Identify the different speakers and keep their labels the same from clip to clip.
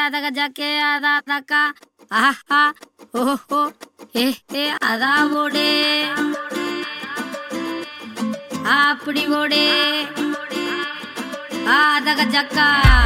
Speaker 1: അതക ജക്കെ അതാ തക്ക ആഹാ ഓഹോ ഹേ ഹേ അതാ ഓടേ ആപ്പടി ഓടേ അതക ജക്ക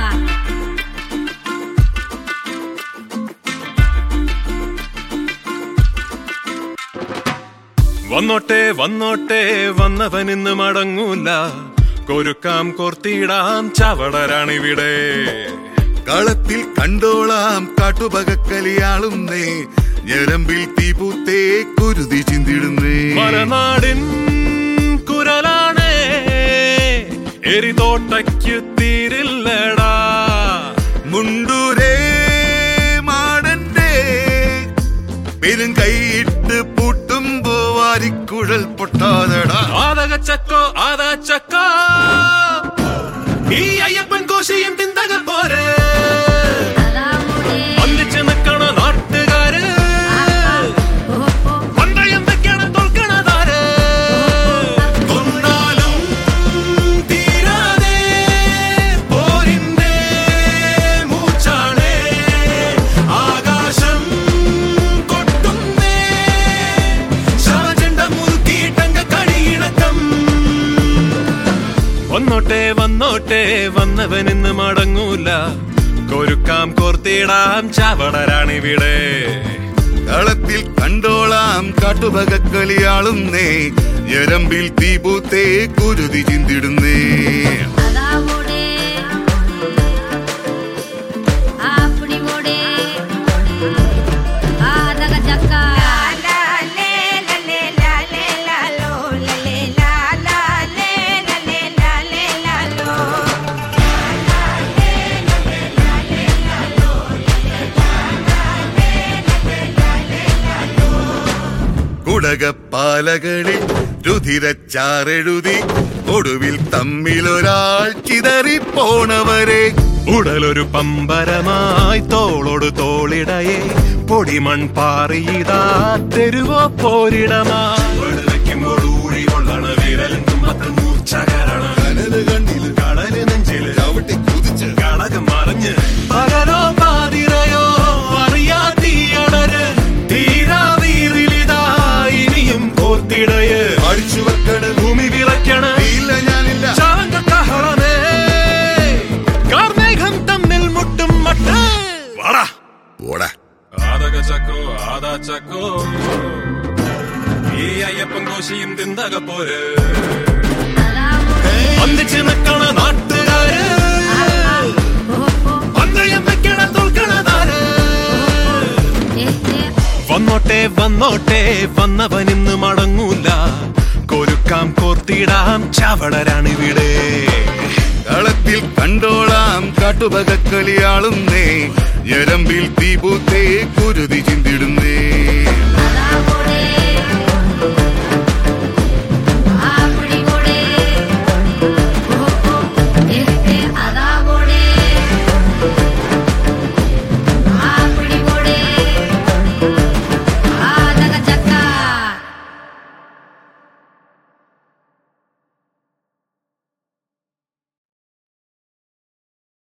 Speaker 2: വന്നോട്ടെ വന്നോട്ടെ വന്നവനിന്ന് മടങ്ങൂല കൊരുക്കാം കോർത്തിടാം ചവടരാണിവിടെ
Speaker 3: കളത്തിൽ കണ്ടോളാം കാട്ടുപകക്കലിയാളുന്നേ ഞരമ്പിൽ തീപൂത്തേ കുരുതി ചിന്തിടുന്നേ
Speaker 2: മലനാടിൻ കുരലാണേ എരിതോട്ടയ്ക്ക് തീരില്ലടാ
Speaker 3: മുണ്ടൂരേ മാടന്റെ പെരും കൈയിട്ട് പൂട്ടുമ്പോ വാരിക്കുഴൽ പൊട്ടാതടാ
Speaker 2: ആദകച്ചക്കോ ആദാ ചക്കോ ഈ അയ്യപ്പൻ കോശിയും തിന്തക പോരെ ഒന്നിച്ച് നിക്കണ നാട്ടുകാര് പണ്ടയം വെക്കണ തോൽക്കണതാര് കൊന്നാലും തീരാതെ പോരിന്റെ മൂച്ചാണേ ആകാശം കൊട്ടുന്നേ ശവചണ്ട മുറുക്കിയിട്ടങ്ക കണിയിണക്കം വന്നോട്ടെ വന്നോട്ടെ വന്നവനിന്ന് മടങ്ങൂല കൊരുക്കാം കോർത്തിടാം ചവടരാണിവിടെ
Speaker 3: കളത്തിൽ കണ്ടോളാം കാട്ടുപകക്കളിയാളുന്നേ ഞരമ്പിൽ തീപൂത്തേ കുരുതി ചിന്തിടുന്നേ കുടകപ്പാലകളിൽ രുധിരച്ചാറെഴുതി ഒടുവിൽ തമ്മിലൊരാൾ ചിതറിപ്പോണവരെ
Speaker 2: ഉടലൊരു പമ്പരമായി തോളോട് തോളിടയെ പൊടിമൺ പാറിയിതാ തെരുവോ പോരിടമാക്കുമ്പോൾ ഊഴി കൊള്ളണ വിരലും തുമ്പത്ത് മൂർച്ചകരണ കണ്ണില് കടല് നെഞ്ചില് ചവിട്ടി കുതിച്ച് കടകം മറിഞ്ഞ് പകരോ പാതിരയോ അറിയാതീയടര് തീരാ വീറിലിതാ ഇനിയും കോർത്തിടയ്
Speaker 3: അടിച്ചു വെക്കണ
Speaker 2: ഭൂമി വിറയ്ക്കണ
Speaker 3: ഇല്ല ഞാനില്ല
Speaker 2: ചാവങ്കഹളമേ കാർമേഘം തമ്മിൽ മുട്ടും മട്ട് വാടാ
Speaker 3: ഓടാ
Speaker 2: ആദക ചക്കോ ആദാ ചക്കോ ഈ അയ്യപ്പൻ കോശിയും തിന്തക പോര് ഒന്നിച്ച് നിക്കണ നാട്ടുകാര് പന്തയം വെക്കണ തോൽക്കണതാര് വന്നോട്ടെ വന്നോട്ടെ വന്നവനിന്ന് മടങ്ങൂല കൊരുക്കാം കോർത്തിടാം ചവടരാണിവിടെ
Speaker 3: കളത്തിൽ കണ്ടോളാം കാട്ടുപകക്കളിയാളുന്നേ ഞരമ്പിൽ തീപൂത്തേ കുരുതി ചിന്തിടുന്നു